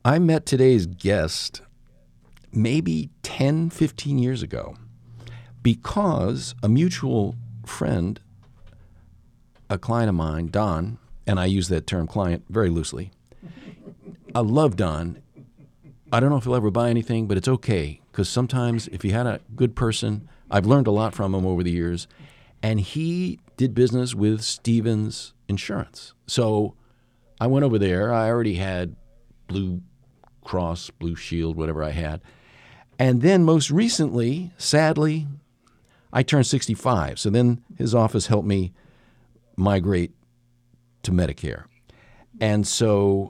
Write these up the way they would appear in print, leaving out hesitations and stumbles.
I met today's guest maybe 10, 15 years ago because a mutual friend, a client of mine, Don, and I use that term client very loosely. I love Don. I don't know if he'll ever buy anything, but it's okay because sometimes if you had a good person, I've learned a lot from him over the years, and he did business with Stevens Insurance. So I went over there. I already had Blue Cross, Blue Shield, whatever I had. And then most recently, sadly, I turned 65. So then his office helped me migrate to Medicare. And so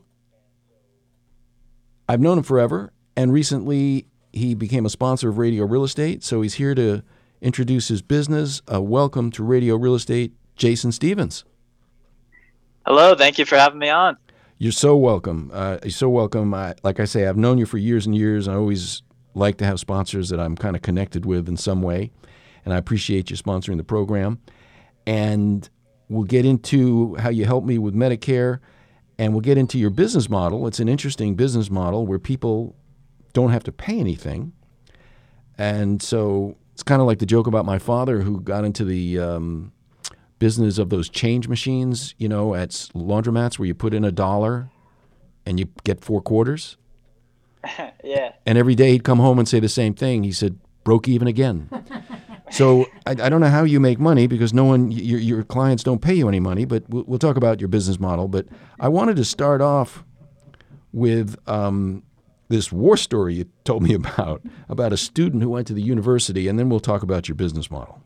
I've known him forever. And recently he became a sponsor of Radio Real Estate. So he's here to introduce his business. Welcome to Radio Real Estate, Jason Stevens. Hello. Thank you for having me on. You're so welcome. You're so welcome. Like I say, I've known you for years and years. I always like to have sponsors that I'm kind of connected with in some way, and I appreciate you sponsoring the program. And we'll get into how you help me with Medicare, and we'll get into your business model. It's an interesting business model where people don't have to pay anything. And so it's kind of like the joke about my father who got into the business of those change machines, you know, at laundromats where you put in $1 and you get 4 quarters. Yeah. And every day he'd come home and say the same thing. He said, broke even again. So I don't know how you make money because your clients don't pay you any money, but we'll talk about your business model. But I wanted to start off with this war story you told me about a student who went to the university, and then we'll talk about your business model.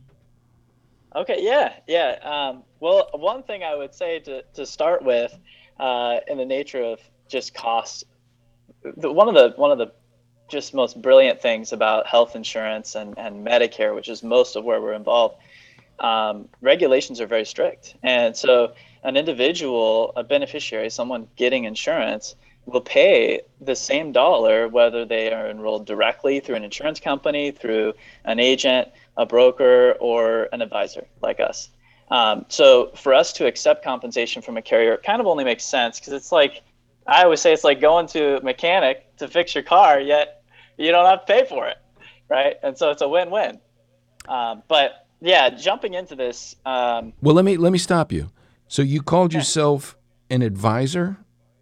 Okay. Yeah. Well, one thing I would say to start with, in the nature of just cost, one of the just most brilliant things about health insurance and Medicare, which is most of where we're involved, regulations are very strict. And so an individual, a beneficiary, someone getting insurance, will pay the same dollar whether they are enrolled directly through an insurance company, through an agent, a broker, or an advisor like us. So for us to accept compensation from a carrier, it kind of only makes sense because it's like, I always say it's like going to a mechanic to fix your car, yet you don't have to pay for it, right? And so it's a win-win. But yeah, jumping into this. Well, let me stop you. So you called yourself an advisor?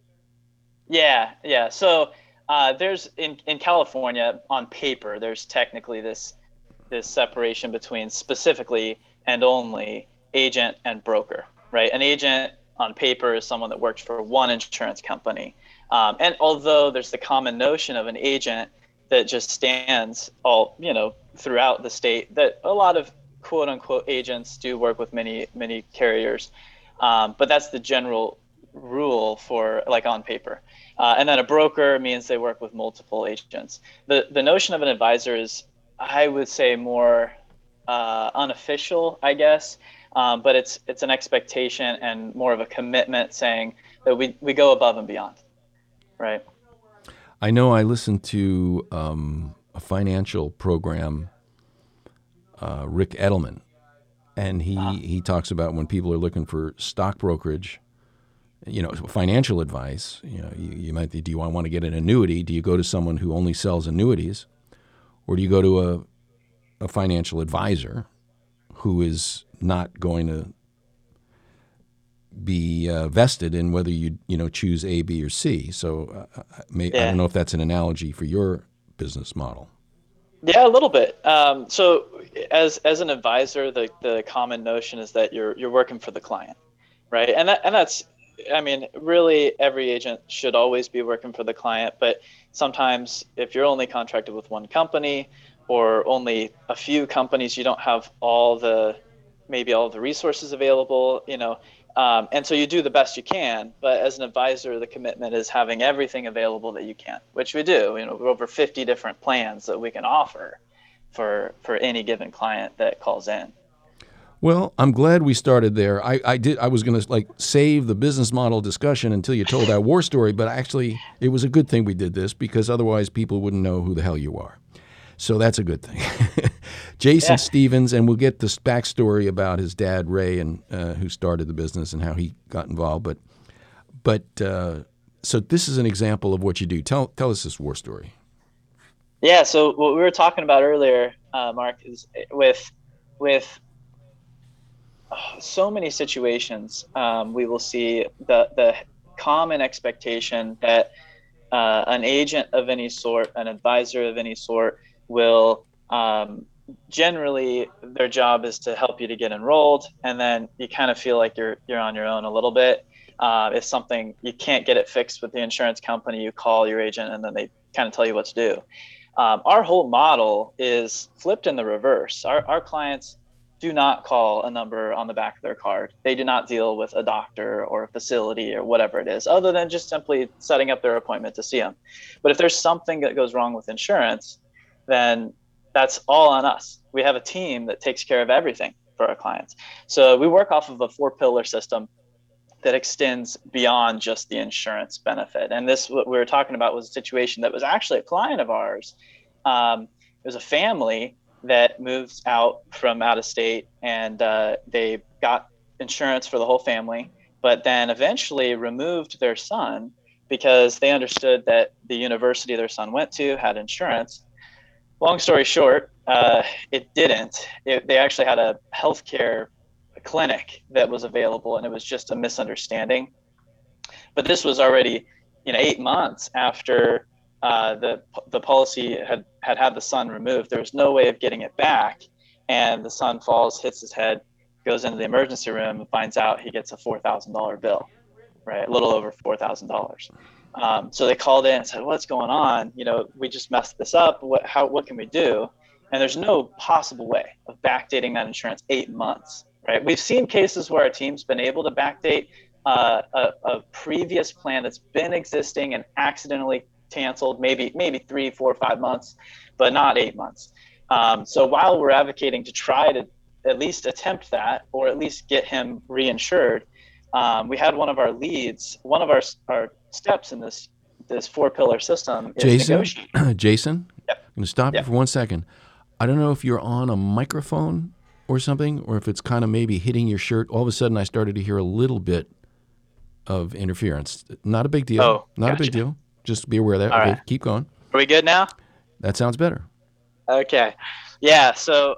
Yeah. So there's in California on paper, there's technically this separation between specifically and only agent and broker, right? An agent on paper is someone that works for one insurance company. And although there's the common notion of an agent that just stands throughout the state, that a lot of quote unquote agents do work with many carriers. But that's the general rule for like on paper. And then a broker means they work with multiple agents. The notion of an advisor is, I would say, more unofficial, I guess. But it's an expectation and more of a commitment saying that we go above and beyond, right? I know I listened to a financial program, Rick Edelman, and he talks about when people are looking for stock brokerage, financial advice, you might think, do you want to get an annuity? Do you go to someone who only sells annuities? Or do you go to a financial advisor who is not going to be vested in whether you choose A, B, or C? So I don't know if that's an analogy for your business model. Yeah, a little bit. So as an advisor, the common notion is that you're working for the client, right? And that's, I mean, really every agent should always be working for the client, but sometimes if you're only contracted with one company or only a few companies, you don't have maybe all the resources available, and so you do the best you can. But as an advisor, the commitment is having everything available that you can, which we do. We're over 50 different plans that we can offer for any given client that calls in. Well, I'm glad we started there. I was going to save the business model discussion until you told that war story, but actually it was a good thing we did this because otherwise people wouldn't know who the hell you are. So that's a good thing. Jason Stevens, and we'll get this backstory about his dad, Ray, and who started the business and how he got involved. But So this is an example of what you do. Tell us this war story. Yeah. So what we were talking about earlier, Mark, is with so many situations, we will see the common expectation that an agent of any sort, an advisor of any sort, will generally their job is to help you to get enrolled, and then you kind of feel like you're on your own a little bit. If something you can't get it fixed with the insurance company, you call your agent, and then they kind of tell you what to do. Our whole model is flipped in the reverse. Our clients do not call a number on the back of their card. They do not deal with a doctor or a facility or whatever it is, other than just simply setting up their appointment to see them. But if there's something that goes wrong with insurance, then that's all on us. We have a team that takes care of everything for our clients. So we work off of a 4-pillar system that extends beyond just the insurance benefit. And this, what we were talking about, was a situation that was actually a client of ours. It was a family that moved out from out of state, and they got insurance for the whole family, but then eventually removed their son because they understood that the university their son went to had insurance. Long story short, it didn't. They actually had a healthcare clinic that was available, and it was just a misunderstanding. But this was already 8 months after the policy had the son removed. There was no way of getting it back, and the son falls, hits his head, goes into the emergency room, and finds out he gets a $4,000 bill, right? A little over $4,000. So they called in and said, "What's going on? We just messed this up. What can we do?" And there's no possible way of backdating that insurance 8 months, right? We've seen cases where our team's been able to backdate a previous plan that's been existing and accidentally canceled, maybe 3, 4, 5 months, but not 8 months. So while we're advocating to try to at least attempt that, or at least get him reinsured, we had one of our leads, one of our steps in this 4-pillar system is negotiate. Jason, Yep. I'm going to stop you for 1 second. I don't know if you're on a microphone or something, or if it's kind of maybe hitting your shirt. All of a sudden, I started to hear a little bit of interference. Not a big deal. Oh, Not gotcha. a big deal. Just be aware of that. All Okay, right. keep going. Are we good now? That sounds better. Okay. Yeah. So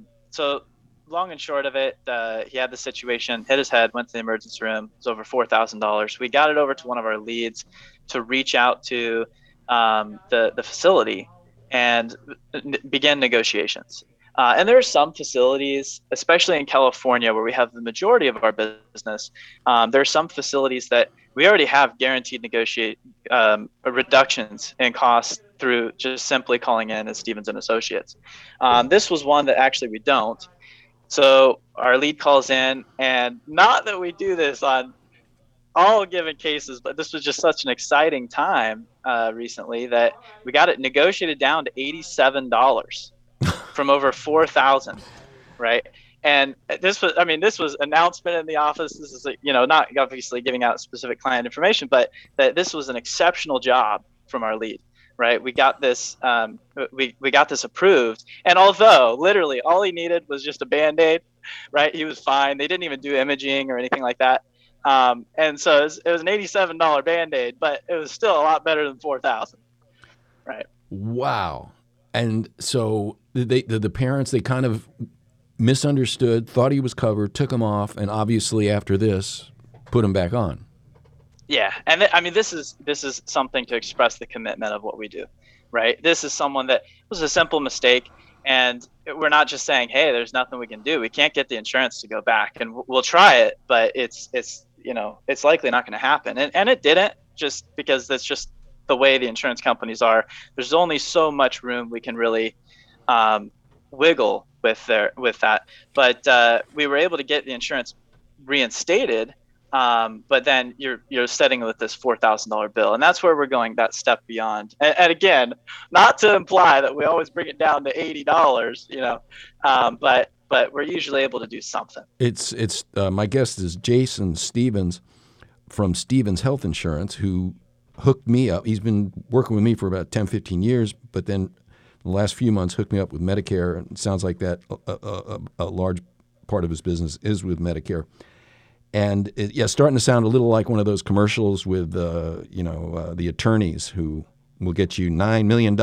long and short of it, he had the situation, hit his head, went to the emergency room. It was over $4,000. We got it over to one of our leads to reach out to the facility and begin negotiations. And there are some facilities, especially in California, where we have the majority of our business. There are some facilities that we already have guaranteed reductions in costs through just simply calling in as Stevens and Associates. This was one that actually we don't. So our lead calls in, and not that we do this on all given cases, but this was just such an exciting time recently that we got it negotiated down to $87 from over $4,000, right? And this was announcement in the office. This is not obviously giving out specific client information, but that this was an exceptional job from our lead. Right, we got this. We got this approved, and although literally all he needed was just a Band-Aid, right, he was fine. They didn't even do imaging or anything like that, and so it was an $87 Band-Aid, but it was still a lot better than $4,000. Right. Wow. And so the parents, they kind of misunderstood, thought he was covered, took him off, and obviously after this, put him back on. Yeah, and this is something to express the commitment of what we do, right? This is someone that was a simple mistake, and we're not just saying, hey, there's nothing we can do. We can't get the insurance to go back, and we'll try it, but it's likely not going to happen, and it didn't, just because that's just the way the insurance companies are. There's only so much room we can really wiggle with that, but we were able to get the insurance reinstated. But then you're setting with this $4,000 bill, and that's where we're going that step beyond. And again, not to imply that we always bring it down to $80, but we're usually able to do something. It's my guest is Jason Stevens from Stevens Health Insurance, who hooked me up. He's been working with me for about 10, 15 years, but then the last few months hooked me up with Medicare. And it sounds like that a large part of his business is with Medicare. And starting to sound a little like one of those commercials with, the attorneys who will get you $9 million.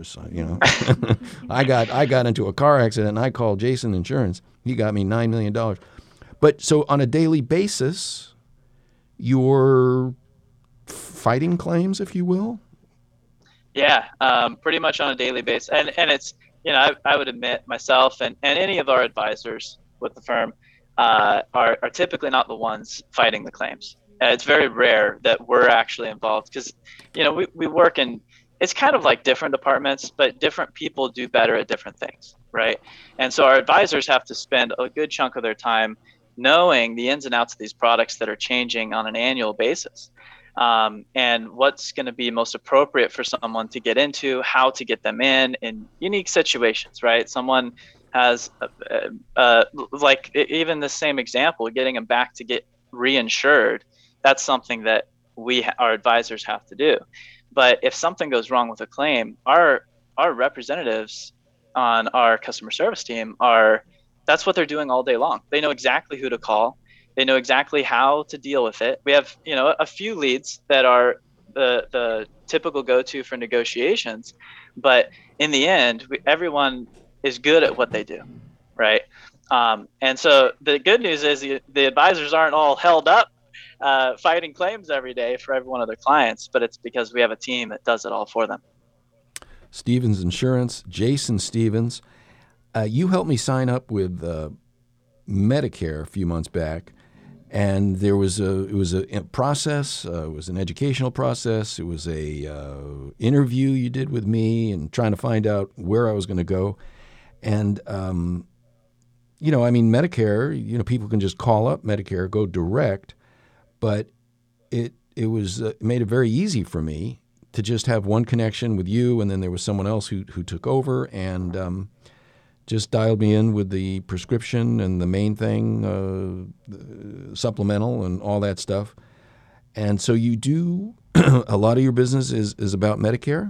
I got into a car accident and I called Jason Insurance. He got me $9 million. But so on a daily basis, you're fighting claims, if you will? Yeah, pretty much on a daily basis. And it's, I would admit myself and any of our advisors with the firm are typically not the ones fighting the claims. It's very rare that we're actually involved because, we work in, it's kind of like different departments, but different people do better at different things, right? And so our advisors have to spend a good chunk of their time knowing the ins and outs of these products that are changing on an annual basis. And what's going to be most appropriate for someone to get into, how to get them in unique situations, right? Someone has, like even the same example, getting them back to get reinsured. That's something that our advisors have to do. But if something goes wrong with a claim, our representatives on our customer service team that's what they're doing all day long. They know exactly who to call. They know exactly how to deal with it. We have, a few leads that are the typical go-to for negotiations, but in the end, everyone is good at what they do, right? And so the good news is the advisors aren't all held up fighting claims every day for every one of their clients, but it's because we have a team that does it all for them. Stevens Insurance, Jason Stevens. You helped me sign up with Medicare a few months back, and it was a process. It was an educational process. It was a interview you did with me and trying to find out where I was going to go. And Medicare. People can just call up Medicare, go direct, but it made it very easy for me to just have one connection with you, and then there was someone else who took over and just dialed me in with the prescription and the main thing, supplemental and all that stuff. And so you do a lot of your business is about Medicare?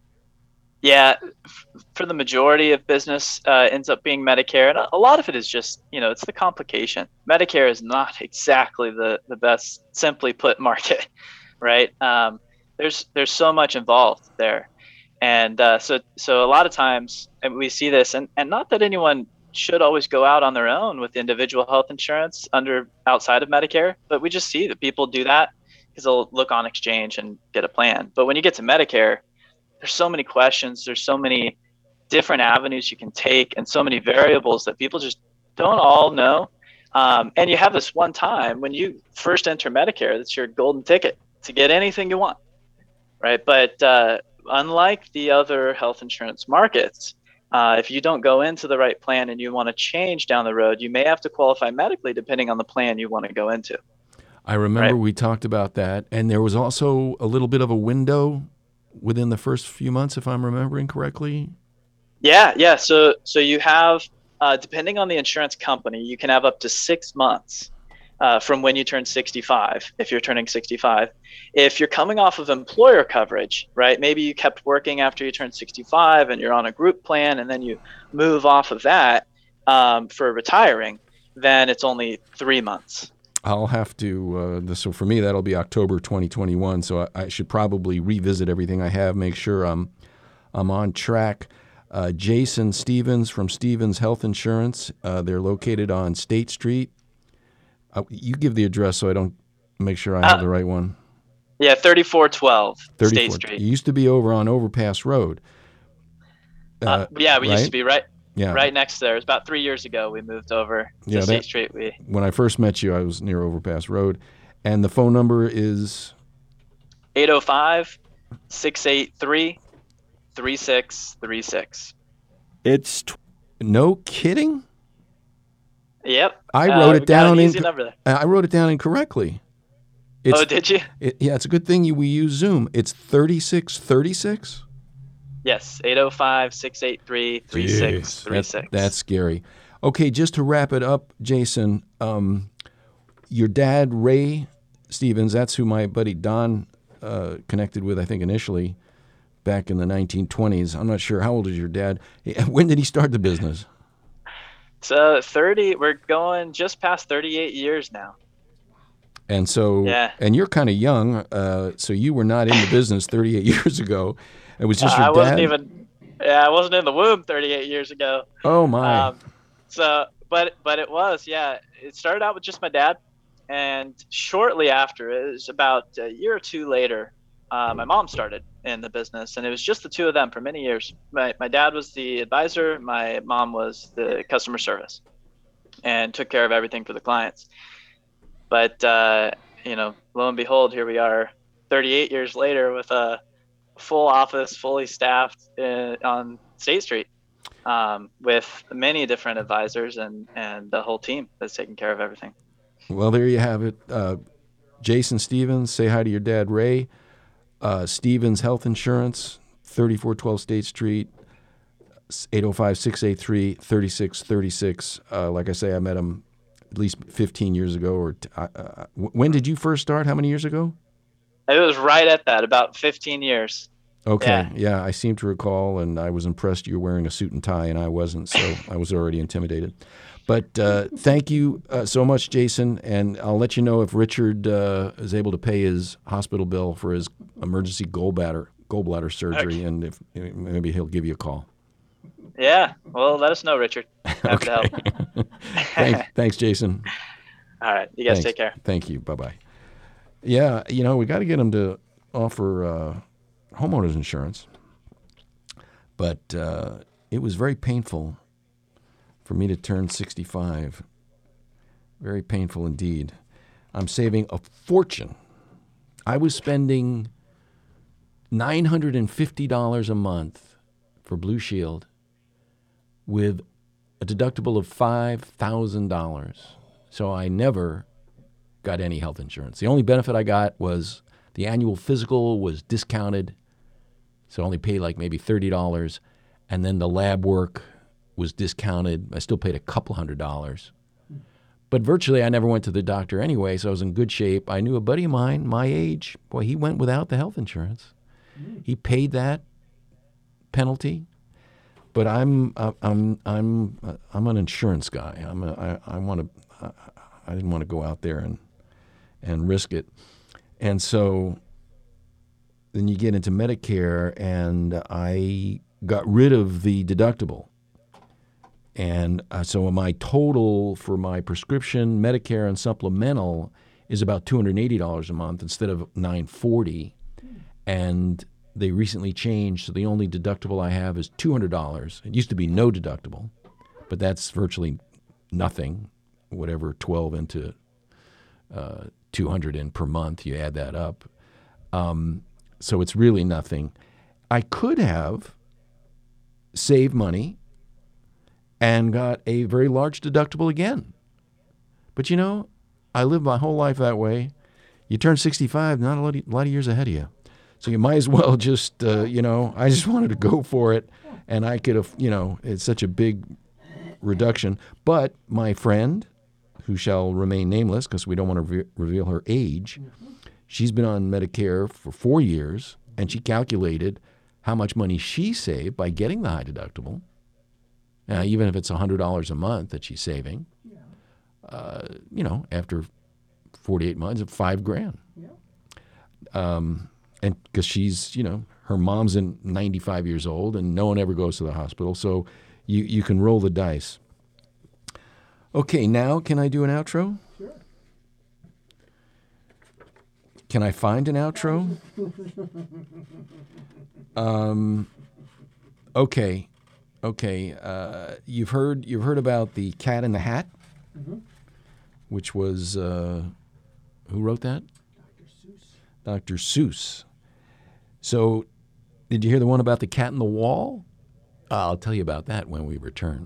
Yeah, for the majority of business ends up being Medicare. And a lot of it is just, it's the complication. Medicare is not exactly the best, simply put, market, right? There's so much involved there. And so a lot of times we see this, and not that anyone should always go out on their own with individual health insurance outside of Medicare, but we just see that people do that because they'll look on exchange and get a plan. But when you get to Medicare, there's so many questions, there's so many different avenues you can take, and so many variables that people just don't all know. And you have this one time when you first enter Medicare, that's your golden ticket to get anything you want, right? But unlike the other health insurance markets, if you don't go into the right plan and you want to change down the road, you may have to qualify medically depending on the plan you want to go into. I remember we talked about that, and there was also a little bit of a window within the first few months, if I'm remembering correctly. Yeah. So you have, depending on the insurance company, you can have up to 6 months from when you turn 65, if you're turning 65. If you're coming off of employer coverage, right, maybe you kept working after you turned 65 and you're on a group plan and then you move off of that for retiring, then it's only 3 months. I'll have to, so for me, that'll be October 2021, so I should probably revisit everything I have, make sure I'm on track. Jason Stevens from Stevens Health Insurance. They're located on State Street. You give the address so I don't make sure I have the right one. Yeah, 3412 State Street. It used to be over on Overpass Road. Yeah, we used to be right next there. It was about 3 years ago we moved over to State Street. When I first met you, I was near Overpass Road. And the phone number is? 805-683-3636. It's no kidding? Yep. I wrote it down. I wrote it down incorrectly. Did you? It's a good thing we use Zoom. It's 3636? Yes, 805-683-3636. That's scary. Okay, just to wrap it up, Jason, your dad, Ray Stevens, that's who my buddy Don connected with, I think, initially back in the 1920s. I'm not sure. How old is your dad? When did he start the business? So 30, we're going just past 38 years now. And so, Yeah. and you're kind of young, so you were not in the business 38 years ago. It was just your I wasn't dad? even, yeah, I wasn't in the womb 38 years ago. Oh, my. Um, but it was, yeah. It started out with just my dad, and shortly after, it was about a year or two later, my mom started in the business, and it was just the two of them for many years. My dad was the advisor, my mom was the customer service, and took care of everything for the clients. But lo and behold, here we are, 38 years later, with a full office, fully staffed on State Street, with many different advisors and the whole team that's taking care of everything. Well, there you have it. Jason Stevens, say hi to your dad, Ray. Stevens Health Insurance, 3412 State Street, 805-683-3636. Like I say, I met him at least 15 years ago. When did you first start? How many years ago? It was right at that, about 15 years. Okay, yeah, I seem to recall, and I was impressed you were wearing a suit and tie, and I wasn't, so I was already intimidated. But thank you so much, Jason, and I'll let you know if Richard is able to pay his hospital bill for his emergency gallbladder surgery, Okay. and if maybe he'll give you a call. Yeah, well, let us know, Richard. Happy to help. Thanks, Jason. All right, you guys Thanks. take care. Thank you. Bye-bye. Yeah, we got to get him to offer homeowners insurance, but it was very painful for me to turn 65. Very painful indeed. I'm saving a fortune. I was spending $950 a month for Blue Shield with a deductible of $5,000. So I never got any health insurance. The only benefit I got was the annual physical was discounted, so I only paid like maybe $30, and then the lab work was discounted. I still paid a couple $100. But virtually I never went to the doctor anyway, so I was in good shape. I knew a buddy of mine, my age, boy, he went without the health insurance. He paid that penalty, but I'm an insurance guy. I didn't want to go out there and risk it. And so then you get into Medicare, and I got rid of the deductible. And so my total for my prescription, Medicare, and supplemental is about $280 a month instead of $940. And they recently changed, so the only deductible I have is $200. It used to be no deductible, but that's virtually nothing, whatever 12 into 200 in per month, you add that up. So it's really nothing. I could have saved money and got a very large deductible again. But I lived my whole life that way. You turn 65, not a lot of years ahead of you. So you might as well just, I just wanted to go for it. And I could have, it's such a big reduction. But my friend, who shall remain nameless because we don't want to reveal her age, she's been on Medicare for 4 years, and she calculated how much money she saved by getting the high deductible. Now, even if it's $100 a month that she's saving, after 48 months, it's $5,000. And because she's, her mom's 95 years old, and no one ever goes to the hospital, so you can roll the dice. Okay, now can I do an outro? Sure. Can I find an outro? Okay. You've heard about the Cat in the Hat, which was who wrote that? Dr. Seuss. So, did you hear the one about the cat in the wall? I'll tell you about that when we return.